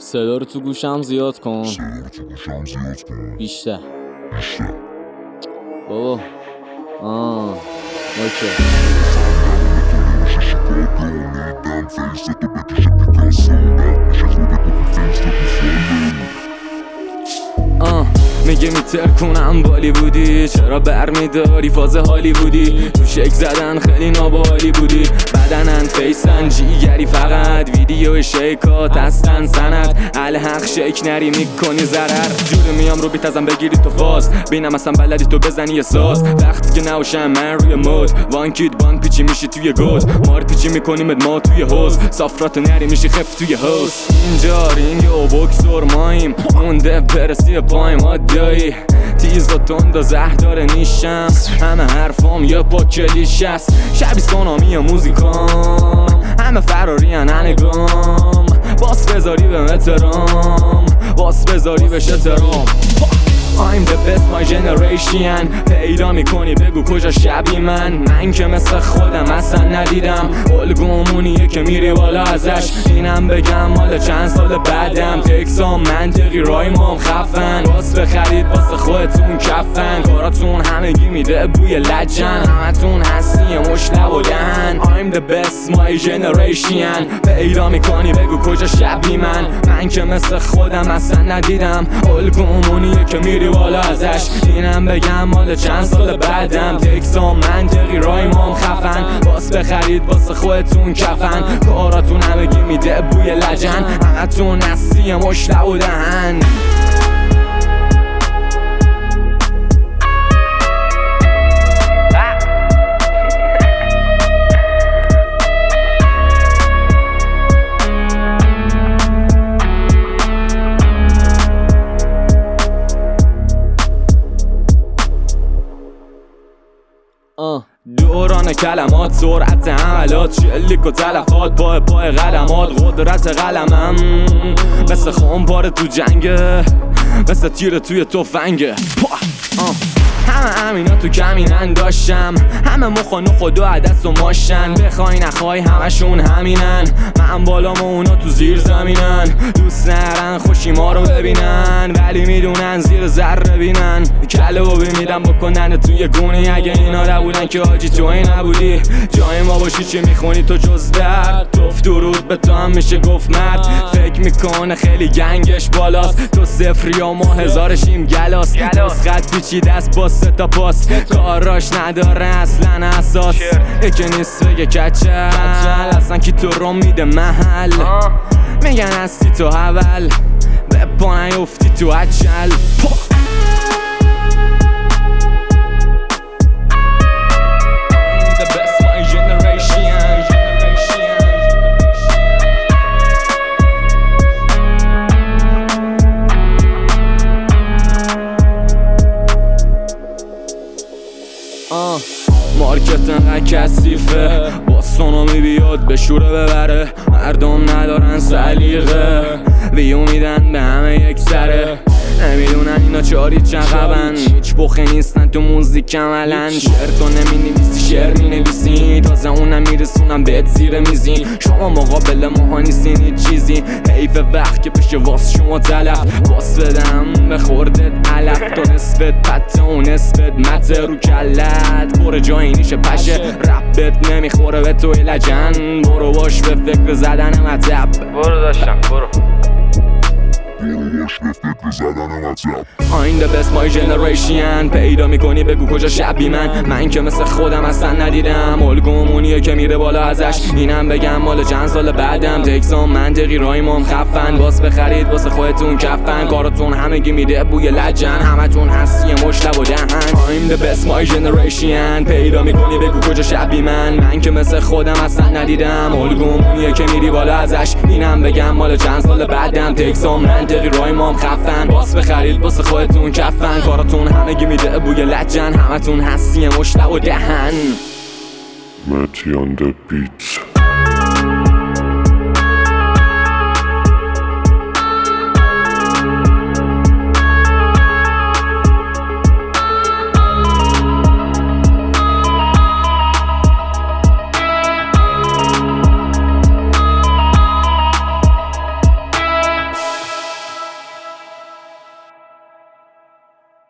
صدا رو تو گوشم زیاد کن. بیشتر بابا. اوکی. میگه میتر کنم بالیوودی، چرا برمیداری فاز هالیوودی؟ تو شک زدن خیلی نابالی بودی، بدنن فیسن جیگری فقط ویدیو شیکات هستن سند الحق شیک نری میکنی ضرر. جوری میام رو بیتازم بگیری تو فاز، بینم اصلا بلدی تو بزنی یه ساز. وقتی که نوشم من روی مود وان کید بان پیچی میشی توی گود، مار پیچی میکنیم ما توی حوز، صافرات نری میشی خف توی حوز. اینجا رینگ و بوکسور مایم مونده برسی پایم دایی تیز و تند و زهدار نیشم، همه حرفام یه پا کلیش است، شبی سونامی موزیکام، همه فراری انگام، باس بذاری به احترام، باس بذاری بهش احترام. I'm the best my generation. پیدا میکنی بگو کجا شبی من که مثل خودم اصلا ندیدم، الگومونیه که میری بالا ازش، اینم بگم مال چند سال بعدم، تکسام منطقی رایمام خفن، باس بخرید واسه خودتون کفن، کاراتون همگی میده بوی لجن، همتون هستی مشلب و دهن. I'm the best my generation. پیدا میکنی بگو کجا شبی من که مثل خودم اصلا ندیدم، الگومونیه که میری بالا ازش، اینم بگم مال چند سال بعدم، تکسام منطقی رایمام خفن، باس بخرید واسه خودتون کفن، کاراتون همگی میده بوی لجن، همتون هستی مشلب و دهن. دوران کلمات، سرعت حملات، شلیک و تلفات، پای قلمات، قدرت قلمم مثل خونپاره تو جنگه، مثل تیر توی تفنگه. همه همینا تو کمینن داشتم، همه مخانو خدا عدس و ماشن، بخوای نخوای همشون همینن، من بالام و اونا تو زیر زمینن، دوست نرن خوشی ما رو ببینن ولی میدونن زیر ذره بینن، کله و میدم بکنن توی گونه، اگه اینا نبودن که آجی توی نبودی، جای ما باشی چی میخونی تو جز درد، گفت درود به تو هم میشه گفت مرد، فکر میکنه خیلی گنگش بالاست، تو صفری و ما هزارشیم گلاس، نسخت پیچیده است با سه تا پاس، کاراش نداره اصلا اساس، یکی نیست بگه کچل، اصلا کی تو رو میده محل، میگن هستی تو اول به پا نیفتی تو اچل. مارکت انقدر کثیفه، با سونامی بیاد به شوره ببره، مردم ندارن سلیقه، ویو میدن به همه یک سره، نمیدونن اینا چاری چقبن، هیچ بخه نیستن تو موزیک عملن، شعر تو نمینویسی شعر مینویسی، تازه اونم میرسونم بهت زیر میزی، شما مقابل ماها نیستین هیچ چیزی، حیف وقت که بشه واس شما تلف، باس بدم به خوردت علف، تو نصفت پته و نصفت مته رو کلت، بره جایی نیشه پشه، ربت نمیخوره به توی لجن، برو باش به فکر زدن مطب، برو داشتم برو I'm the best my generation. پیدا میکنی بگو کجا شبی من که مثل خودم اصلا ندیدم، الگومونیه که میره بالا ازش، اینم بگم مال چند سال بعدم، تکسام منطقی رایمام خفن، باس بخرید واسه خودتون کفن، کاراتون همگی میده بوی لجن، همتون هستی مشلب و دهن. I'm the best my generation. پیدا میکنی بگو کجا شبی من که مثل خودم اصلا ندیدم، الگومونیه که میری بالا ازش، اینم بگم مال چند سال بعدم، تکسام منطقی رایمام خفن، باس بخرید واسه خودتون کفن، کاراتون همگی میده بوی لجن، همتون هستی مشلب و دهن. Matty on the beats.